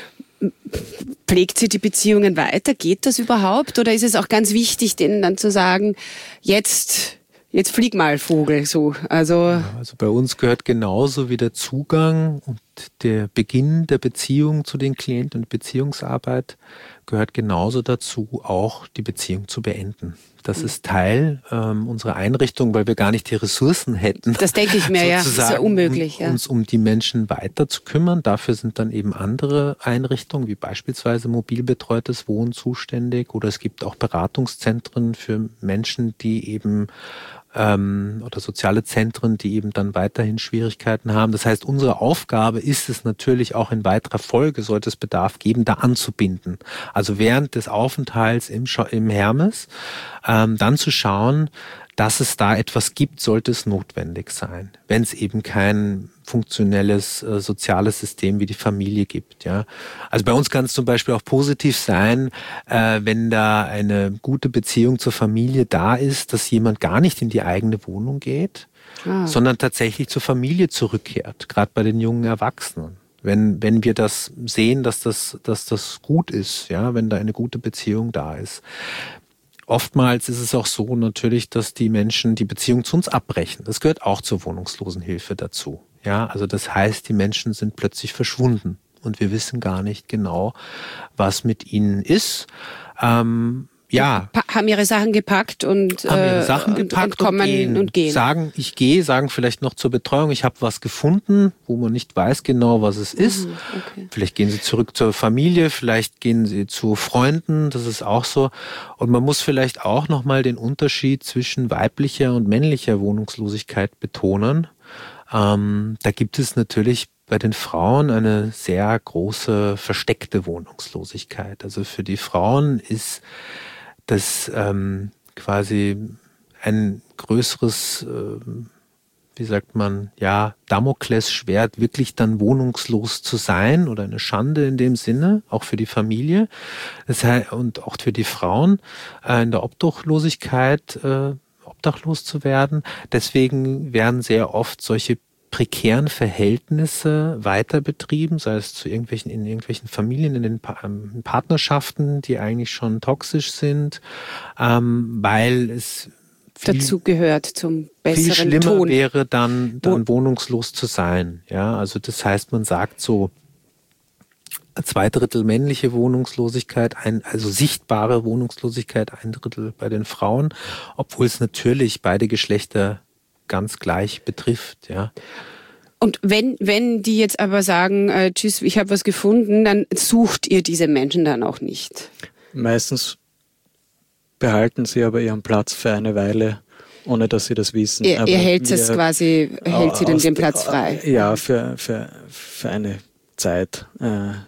pflegt sie die Beziehungen weiter? Geht das überhaupt? Oder ist es auch ganz wichtig, denen dann zu sagen, jetzt... Jetzt flieg mal, Vogel, so. Also, also bei uns gehört genauso wie der Zugang und der Beginn der Beziehung zu den Klienten und Beziehungsarbeit gehört genauso dazu, auch die Beziehung zu beenden. Das ist Teil ähm, unserer Einrichtung, weil wir gar nicht die Ressourcen hätten. Das denke ich mir, ja. Das ist ja unmöglich. Um, ja. uns um die Menschen weiter zu kümmern. Dafür sind dann eben andere Einrichtungen, wie beispielsweise mobil betreutes Wohnen zuständig. Oder es gibt auch Beratungszentren für Menschen, die eben ähm, oder soziale Zentren, die eben dann weiterhin Schwierigkeiten haben. Das heißt, unsere Aufgabe ist es natürlich auch in weiterer Folge, sollte es Bedarf geben, da anzubinden. Also während des Aufenthalts im, im Hermes ähm, dann zu schauen, dass es da etwas gibt, sollte es notwendig sein, wenn es eben kein funktionelles äh, soziales System wie die Familie gibt. Ja, also bei uns kann es zum Beispiel auch positiv sein, äh, wenn da eine gute Beziehung zur Familie da ist, dass jemand gar nicht in die eigene Wohnung geht, ah. sondern tatsächlich zur Familie zurückkehrt, gerade bei den jungen Erwachsenen. Wenn, wenn wir das sehen, dass das, dass das gut ist, ja, wenn da eine gute Beziehung da ist. Oftmals ist es auch so natürlich, dass die Menschen die Beziehung zu uns abbrechen. Das gehört auch zur Wohnungslosenhilfe dazu. Ja, also das heißt, die Menschen sind plötzlich verschwunden und wir wissen gar nicht genau, was mit ihnen ist. Ähm, ja. Pa- haben ihre Sachen gepackt und, haben ihre äh, Sachen und, gepackt und kommen und gehen. und gehen. Sagen, ich gehe, sagen vielleicht noch zur Betreuung, ich habe was gefunden, wo man nicht weiß genau, was es ist. Mhm, okay. Vielleicht gehen sie zurück zur Familie, vielleicht gehen sie zu Freunden, das ist auch so. Und man muss vielleicht auch nochmal den Unterschied zwischen weiblicher und männlicher Wohnungslosigkeit betonen. Ähm, da gibt es natürlich bei den Frauen eine sehr große versteckte Wohnungslosigkeit. Also für die Frauen ist das ähm, quasi ein größeres, äh, wie sagt man, ja, Damoklesschwert, wirklich dann wohnungslos zu sein oder eine Schande in dem Sinne, auch für die Familie. Das heißt, und auch für die Frauen äh, in der Obdachlosigkeit, äh, obdachlos zu werden. Deswegen werden sehr oft solche prekären Verhältnisse weiter betrieben, sei es zu irgendwelchen, in irgendwelchen Familien, in den pa- ähm, Partnerschaften, die eigentlich schon toxisch sind, ähm, weil es viel, dazu gehört zum besseren viel schlimmer Ton. wäre, dann, dann wohnungslos zu sein. Ja, also das heißt, man sagt so, zwei Drittel männliche Wohnungslosigkeit, ein, also sichtbare Wohnungslosigkeit, ein Drittel bei den Frauen, obwohl es natürlich beide Geschlechter ganz gleich betrifft, ja. Und wenn, wenn die jetzt aber sagen, äh, tschüss, ich habe was gefunden, dann sucht ihr diese Menschen dann auch nicht? Meistens behalten sie aber ihren Platz für eine Weile, ohne dass sie das wissen. Ihr, aber ihr hält es quasi, hält sie denn den Platz frei? Ja, für, für, für eine Zeit. Äh, äh,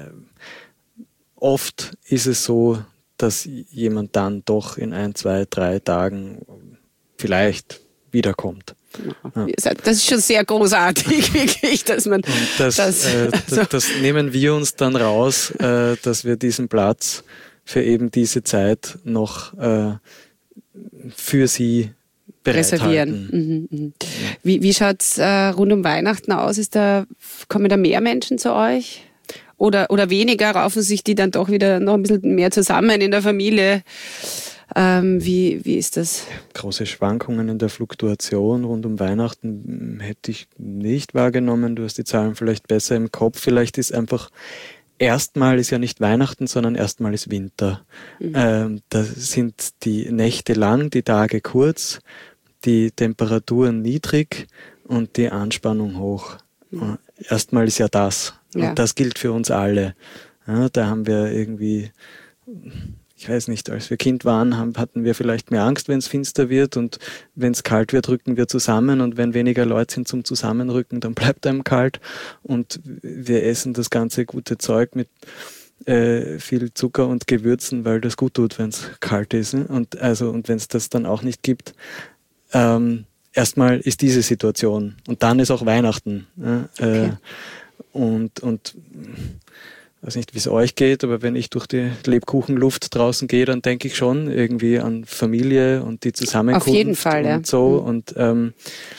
oft ist es so, dass jemand dann doch in ein, zwei, drei Tagen vielleicht wiederkommt. Ja. Das ist schon sehr großartig, wirklich, dass man Und das, das, äh, also das, das nehmen wir uns dann raus, äh, dass wir diesen Platz für eben diese Zeit noch äh, für sie reservieren. Mhm, mhm. Wie, wie schaut es äh, rund um Weihnachten aus? Ist da, kommen da mehr Menschen zu euch? Oder, oder weniger? Raufen sich die dann doch wieder noch ein bisschen mehr zusammen in der Familie? Ähm, wie, wie ist das? Große Schwankungen in der Fluktuation rund um Weihnachten hätte ich nicht wahrgenommen. Du hast die Zahlen vielleicht besser im Kopf. Vielleicht ist einfach, erstmal ist ja nicht Weihnachten, sondern erstmal ist Winter. Mhm. Ähm, da sind die Nächte lang, die Tage kurz, die Temperaturen niedrig und die Anspannung hoch. Mhm. Erstmal ist ja das. Ja. Und das gilt für uns alle. Ja, da haben wir irgendwie... Ich weiß nicht, als wir Kind waren, haben, hatten wir vielleicht mehr Angst, wenn es finster wird, und wenn es kalt wird, rücken wir zusammen, und wenn weniger Leute sind zum Zusammenrücken, dann bleibt einem kalt, und wir essen das ganze gute Zeug mit äh, viel Zucker und Gewürzen, weil das gut tut, wenn es kalt ist. Ne? Und also und wenn es das dann auch nicht gibt, ähm, erstmal ist diese Situation, und dann ist auch Weihnachten. Ne? Okay. Äh, Und, und ich weiß nicht, wie es euch geht, aber wenn ich durch die Lebkuchenluft draußen gehe, dann denke ich schon irgendwie an Familie und die Zusammenkunft. Auf jeden Fall, und ja. so. Und ähm,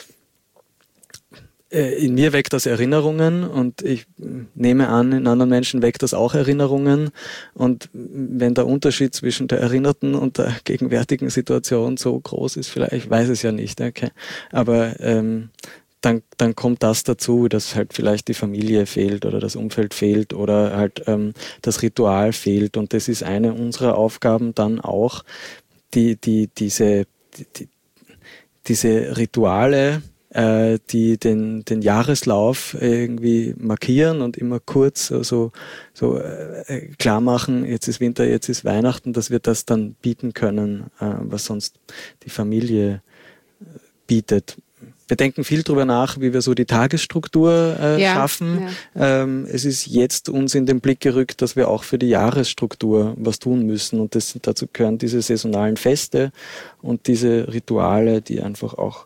in mir weckt das Erinnerungen und ich nehme an, in anderen Menschen weckt das auch Erinnerungen. Und wenn der Unterschied zwischen der erinnerten und der gegenwärtigen Situation so groß ist, vielleicht, ich weiß es ja nicht, okay. Aber ähm, dann, dann kommt das dazu, dass halt vielleicht die Familie fehlt oder das Umfeld fehlt oder halt ähm, das Ritual fehlt. Und das ist eine unserer Aufgaben dann auch, die, die, diese, die, die, diese Rituale, äh, die den, den Jahreslauf irgendwie markieren und immer kurz so, so, so äh, klar machen, jetzt ist Winter, jetzt ist Weihnachten, dass wir das dann bieten können, äh, was sonst die Familie äh, bietet. Wir denken viel darüber nach, wie wir so die Tagesstruktur äh, ja, schaffen. Ja. Ähm, es ist jetzt uns in den Blick gerückt, dass wir auch für die Jahresstruktur was tun müssen. Und das, dazu gehören diese saisonalen Feste und diese Rituale, die einfach auch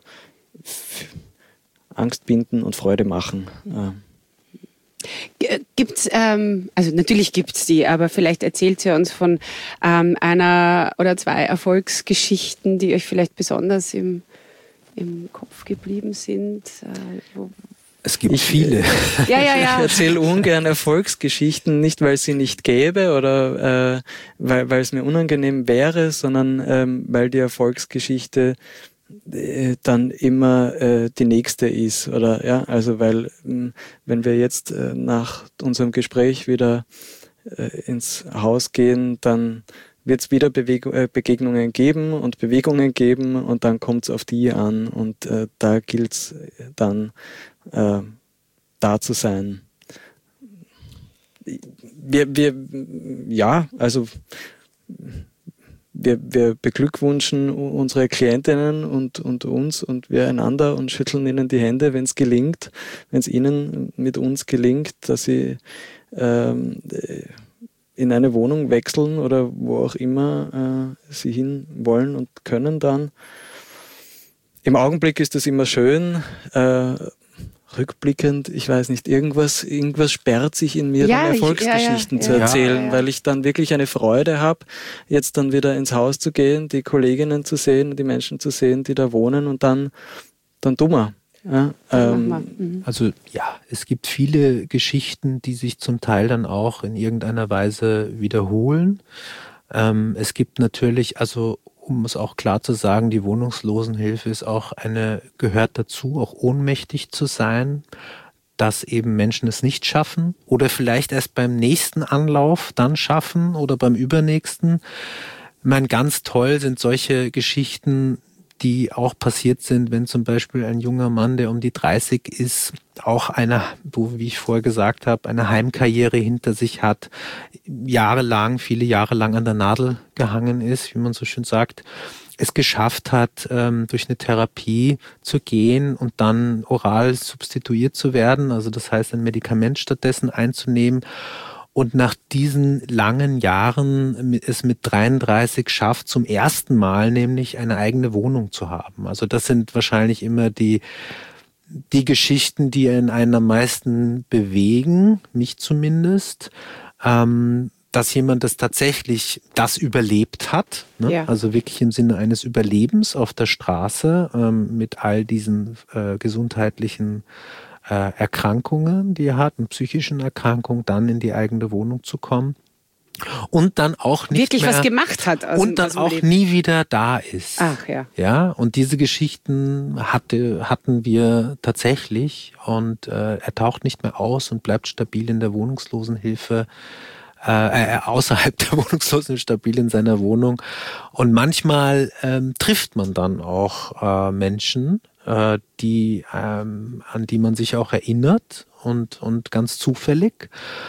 Angst binden und Freude machen. Äh. Gibt's, ähm, also natürlich gibt's die, aber vielleicht erzählt ihr uns von ähm, einer oder zwei Erfolgsgeschichten, die euch vielleicht besonders im im Kopf geblieben sind? Äh, wo es gibt ich, viele. Ja, ja, ja. Ich erzähle ungern Erfolgsgeschichten, nicht weil es sie nicht gäbe oder äh, weil, weil es mir unangenehm wäre, sondern ähm, weil die Erfolgsgeschichte äh, dann immer äh, die nächste ist. Oder ja, also weil äh, wenn wir jetzt äh, nach unserem Gespräch wieder äh, ins Haus gehen, dann wird es wieder Beweg- äh, Begegnungen geben und Bewegungen geben und dann kommt es auf die an und äh, da gilt es dann äh, da zu sein. Wir, wir, ja, also wir, wir beglückwünschen unsere Klientinnen und, und uns und wir einander und schütteln ihnen die Hände, wenn es gelingt, wenn es ihnen mit uns gelingt, dass sie ähm, in eine Wohnung wechseln oder wo auch immer äh, sie hin wollen und können dann. Im Augenblick ist das immer schön, äh, rückblickend, ich weiß nicht, irgendwas, irgendwas sperrt sich in mir, ja, dann Erfolgsgeschichten ich, ja, zu ja, erzählen, ja, ja. weil ich dann wirklich eine Freude habe, jetzt dann wieder ins Haus zu gehen, die Kolleginnen zu sehen, die Menschen zu sehen, die da wohnen und dann, dann dummer. Ja, ähm, mhm. Also ja, es gibt viele Geschichten, die sich zum Teil dann auch in irgendeiner Weise wiederholen. Ähm, es gibt natürlich, also um es auch klar zu sagen, die Wohnungslosenhilfe ist auch eine, gehört dazu, auch ohnmächtig zu sein, dass eben Menschen es nicht schaffen oder vielleicht erst beim nächsten Anlauf dann schaffen oder beim übernächsten. Ich meine, ganz toll sind solche Geschichten, die auch passiert sind, wenn zum Beispiel ein junger Mann, der um die dreißig ist, auch eine, wie ich vorher gesagt habe, eine Heimkarriere hinter sich hat, jahrelang, viele Jahre lang an der Nadel gehangen ist, wie man so schön sagt, es geschafft hat, ähm, durch eine Therapie zu gehen und dann oral substituiert zu werden, also das heißt, ein Medikament stattdessen einzunehmen. Und nach diesen langen Jahren es mit dreiunddreißig schafft, zum ersten Mal nämlich eine eigene Wohnung zu haben. Also das sind wahrscheinlich immer die, die Geschichten, die einen am meisten bewegen, mich zumindest, ähm, dass jemand das tatsächlich das überlebt hat, ne? Ja. Also wirklich im Sinne eines Überlebens auf der Straße ähm, mit all diesen äh, gesundheitlichen Erkrankungen, die er hat, und psychischen Erkrankungen, dann in die eigene Wohnung zu kommen und dann auch nicht wirklich mehr, was gemacht hat aus und dann aus dem auch Leben. nie wieder da ist. Ach ja. Ja, und diese Geschichten hatte, hatten wir tatsächlich und äh, er taucht nicht mehr aus und bleibt stabil in der Wohnungslosenhilfe, äh, außerhalb der Wohnungslosen stabil in seiner Wohnung. Und manchmal ähm, trifft man dann auch äh, Menschen, äh, die ähm, an die man sich auch erinnert und und ganz zufällig.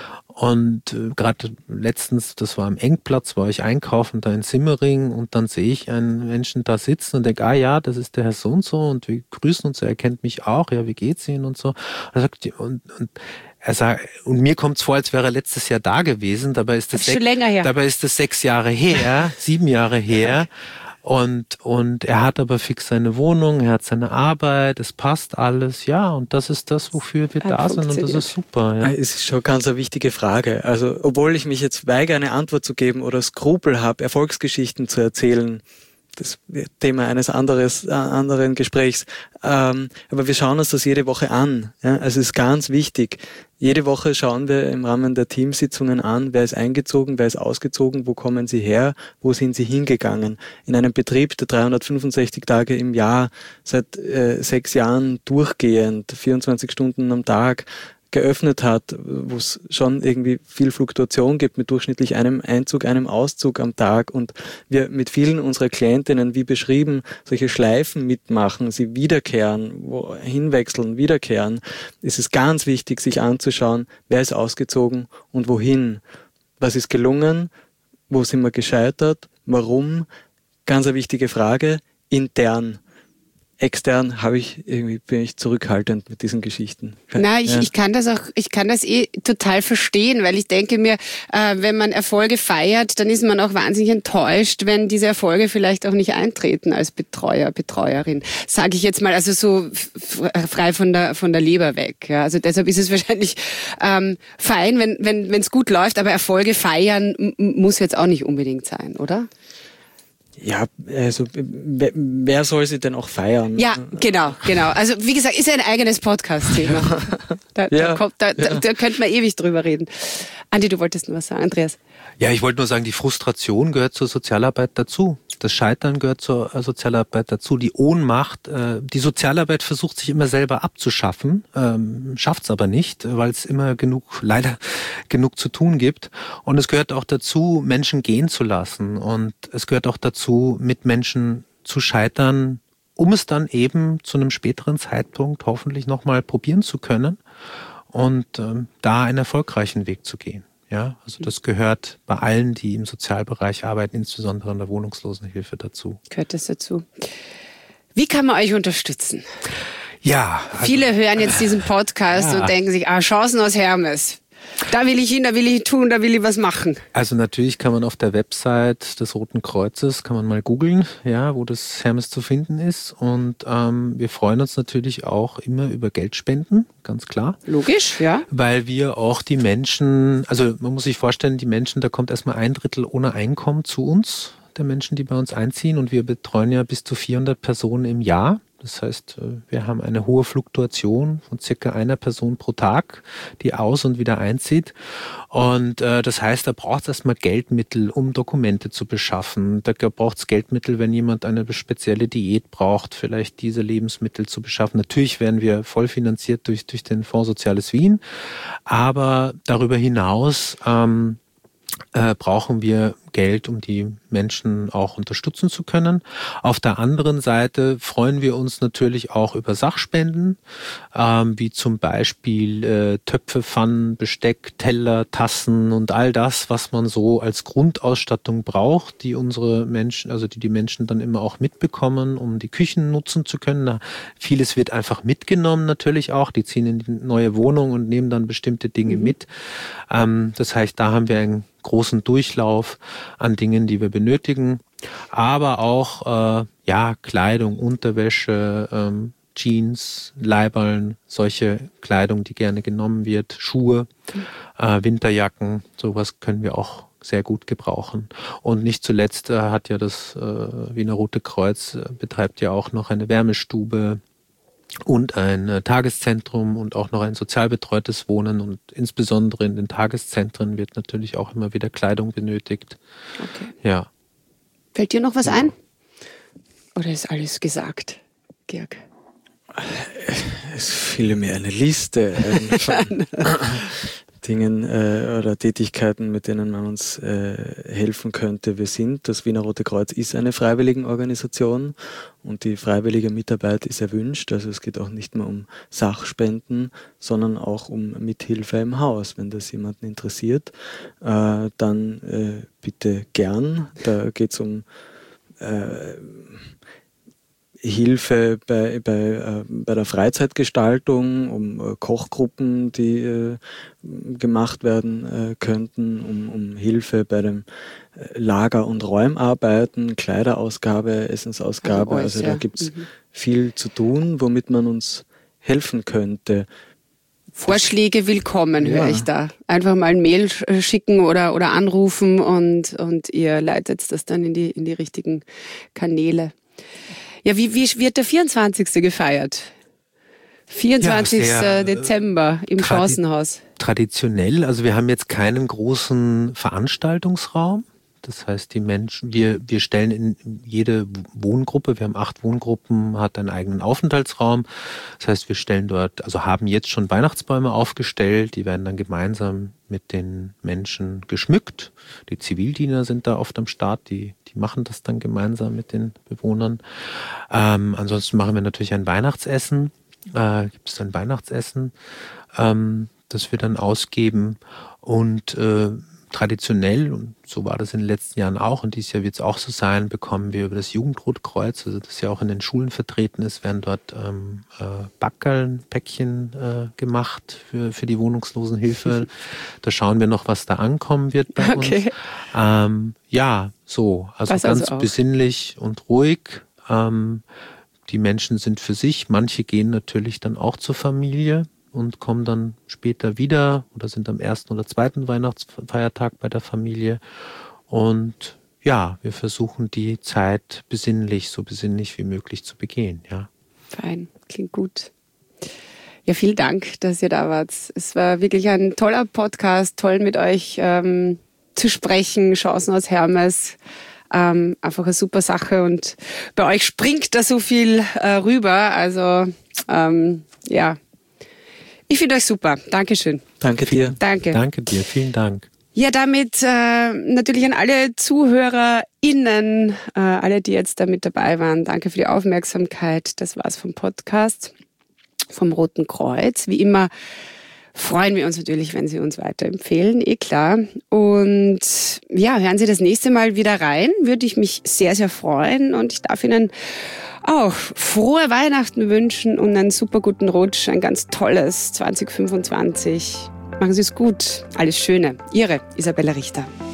Und äh, gerade letztens, das war am Engplatz, war ich einkaufen da in Simmering und dann sehe ich einen Menschen da sitzen und denke, ah ja, das ist der Herr so und so und wir grüßen uns, er kennt mich auch, ja, wie geht's Ihnen und so. Und er sagt, und, und er sagt, und mir kommt es vor, als wäre er letztes Jahr da gewesen, dabei ist das, das ist schon länger her. Dabei ist das sechs Jahre her, sieben Jahre her. Und, und er hat aber fix seine Wohnung, er hat seine Arbeit, es passt alles, ja, und das ist das, wofür wir da sind und das ist super. Ja. Es ist schon ganz eine wichtige Frage. Also, obwohl ich mich jetzt weigere, eine Antwort zu geben oder Skrupel habe, Erfolgsgeschichten zu erzählen, das Thema eines anderes, äh, anderen Gesprächs. Ähm, aber wir schauen uns das jede Woche an. Ja? Also es ist ganz wichtig. Jede Woche schauen wir im Rahmen der Teamsitzungen an, wer ist eingezogen, wer ist ausgezogen, wo kommen sie her, wo sind sie hingegangen. In einem Betrieb, der dreihundertfünfundsechzig Tage im Jahr, seit äh, sechs Jahren durchgehend, vierundzwanzig Stunden am Tag, geöffnet hat, wo es schon irgendwie viel Fluktuation gibt mit durchschnittlich einem Einzug, einem Auszug am Tag und wir mit vielen unserer Klientinnen, wie beschrieben, solche Schleifen mitmachen, sie wiederkehren, wo, hinwechseln, wiederkehren, ist es ganz wichtig, sich anzuschauen, wer ist ausgezogen und wohin, was ist gelungen, wo sind wir gescheitert, warum, ganz eine wichtige Frage, intern. Extern habe ich irgendwie bin ich zurückhaltend mit diesen Geschichten. Na, ich, ja. ich kann das auch, ich kann das eh total verstehen, weil ich denke mir, äh, wenn man Erfolge feiert, dann ist man auch wahnsinnig enttäuscht, wenn diese Erfolge vielleicht auch nicht eintreten als Betreuer, Betreuerin. Sage ich jetzt mal, also so frei von der von der Leber weg. Ja. Also deshalb ist es wahrscheinlich ähm, fein, wenn wenn wenn es gut läuft, aber Erfolge feiern m- muss jetzt auch nicht unbedingt sein, oder? Ja, also wer soll sie denn auch feiern? Ja, genau, genau. Also wie gesagt, ist ja ein eigenes Podcast-Thema. Da, ja, da, kommt, da, ja. da, da könnte man ewig drüber reden. Andi, du wolltest noch was sagen. Andreas? Ja, ich wollte nur sagen, die Frustration gehört zur Sozialarbeit dazu. Das Scheitern gehört zur Sozialarbeit dazu. Die Ohnmacht, äh, die Sozialarbeit versucht sich immer selber abzuschaffen, ähm, schafft es aber nicht, weil es immer genug, leider genug zu tun gibt. Und es gehört auch dazu, Menschen gehen zu lassen. Und es gehört auch dazu, mit Menschen zu scheitern, um es dann eben zu einem späteren Zeitpunkt hoffentlich nochmal probieren zu können und ähm, da einen erfolgreichen Weg zu gehen. Ja, also das gehört bei allen, die im Sozialbereich arbeiten, insbesondere in der Wohnungslosenhilfe dazu. Gehört das dazu? Wie kann man euch unterstützen? Ja. Also, Viele hören jetzt diesen Podcast ja. und denken sich, ah, Chancen aus Hermes. Da will ich hin, da will ich tun, da will ich was machen. Also natürlich kann man auf der Website des Roten Kreuzes, kann man mal googeln, ja, wo das Hermes zu finden ist. Und ähm, wir freuen uns natürlich auch immer über Geldspenden, ganz klar. Logisch, ja. Weil wir auch die Menschen, also man muss sich vorstellen, die Menschen, da kommt erstmal ein Drittel ohne Einkommen zu uns, der Menschen, die bei uns einziehen. Und wir betreuen ja bis zu vierhundert Personen im Jahr. Das heißt, wir haben eine hohe Fluktuation von circa einer Person pro Tag, die aus- und wieder einzieht. Und äh, das heißt, da braucht es erstmal Geldmittel, um Dokumente zu beschaffen. Da braucht es Geldmittel, wenn jemand eine spezielle Diät braucht, vielleicht diese Lebensmittel zu beschaffen. Natürlich werden wir voll finanziert durch, durch den Fonds Soziales Wien. Aber darüber hinaus ähm, äh, brauchen wir Geld, um die Menschen auch unterstützen zu können. Auf der anderen Seite freuen wir uns natürlich auch über Sachspenden, ähm, wie zum Beispiel äh, Töpfe, Pfannen, Besteck, Teller, Tassen und all das, was man so als Grundausstattung braucht, die unsere Menschen, also die die Menschen dann immer auch mitbekommen, um die Küchen nutzen zu können. Na, vieles wird einfach mitgenommen natürlich auch. Die ziehen in die neue Wohnung und nehmen dann bestimmte Dinge mhm. mit. Ähm, das heißt, da haben wir einen großen Durchlauf an Dingen, die wir benötigen, aber auch äh, ja Kleidung, Unterwäsche, ähm, Jeans, Leiberln, solche Kleidung, die gerne genommen wird, Schuhe, äh, Winterjacken, sowas können wir auch sehr gut gebrauchen. Und nicht zuletzt äh, hat ja das äh, Wiener Rote Kreuz äh, betreibt ja auch noch eine Wärmestube und ein äh, Tageszentrum und auch noch ein sozial betreutes Wohnen, und insbesondere in den Tageszentren wird natürlich auch immer wieder Kleidung benötigt. Okay. Ja. Fällt dir noch was ein? Oder ist alles gesagt, Georg? Es fiel mir eine Liste ein von Dingen äh, oder Tätigkeiten, mit denen man uns äh, helfen könnte. Wir sind, das Wiener Rote Kreuz ist eine Freiwilligenorganisation und die freiwillige Mitarbeit ist erwünscht. Also es geht auch nicht nur um Sachspenden, sondern auch um Mithilfe im Haus. Wenn das jemanden interessiert, äh, dann äh, bitte gern. Da geht es um äh, Hilfe bei, bei, äh, bei der Freizeitgestaltung, um äh, Kochgruppen, die äh, gemacht werden äh, könnten, um, um Hilfe bei dem äh, Lager- und Räumarbeiten, Kleiderausgabe, Essensausgabe. Also, also, also da ja. gibt es mhm. viel zu tun, womit man uns helfen könnte. Vorschläge willkommen, Ja. höre ich da. Einfach mal ein Mail schicken oder, oder anrufen und, und ihr leitet das dann in die, in die richtigen Kanäle. Ja, wie, wie wird der vierundzwanzigste gefeiert? vierundzwanzigsten Ja, sehr, Dezember im tradi- Chancenhaus. Traditionell, also wir haben jetzt keinen großen Veranstaltungsraum. Das heißt, die Menschen, wir, wir stellen in jede Wohngruppe, wir haben acht Wohngruppen, hat einen eigenen Aufenthaltsraum. Das heißt, wir stellen dort, also haben jetzt schon Weihnachtsbäume aufgestellt, die werden dann gemeinsam mit den Menschen geschmückt. Die Zivildiener sind da oft am Start, die, die machen das dann gemeinsam mit den Bewohnern. Ähm, ansonsten machen wir natürlich ein Weihnachtsessen, äh, gibt es ein Weihnachtsessen, ähm, das wir dann ausgeben und äh, traditionell, und so war das in den letzten Jahren auch, und dieses Jahr wird es auch so sein, bekommen wir über das Jugendrotkreuz, also das ja auch in den Schulen vertreten ist, werden dort ähm, äh, Backerln, Päckchen äh, gemacht für, für die Wohnungslosenhilfe. Da schauen wir noch, was da ankommen wird bei Okay. uns. Ähm, ja, so, also Was ganz also auch. besinnlich und ruhig. Ähm, die Menschen sind für sich, manche gehen natürlich dann auch zur Familie und kommen dann später wieder oder sind am ersten oder zweiten Weihnachtsfeiertag bei der Familie. Und ja, wir versuchen die Zeit besinnlich, so besinnlich wie möglich zu begehen. Ja. Fein, klingt gut. Ja, vielen Dank, dass ihr da wart. Es war wirklich ein toller Podcast, toll mit euch ähm, zu sprechen. Chancen aus Hermes. Ähm, einfach eine super Sache und bei euch springt da so viel äh, rüber. Also ähm, ja, ich finde euch super. Dankeschön. Danke dir. Danke. Danke dir, vielen Dank. Ja, damit äh, natürlich an alle ZuhörerInnen, äh, alle, die jetzt da mit dabei waren, danke für die Aufmerksamkeit. Das war's vom Podcast vom Roten Kreuz. Wie immer freuen wir uns natürlich, wenn Sie uns weiterempfehlen, eh klar. Und ja, hören Sie das nächste Mal wieder rein, würde ich mich sehr, sehr freuen. Und ich darf Ihnen auch frohe Weihnachten wünschen und einen super guten Rutsch, ein ganz tolles zwanzig fünfundzwanzig. Machen Sie es gut. Alles Schöne. Ihre Isabella Richter.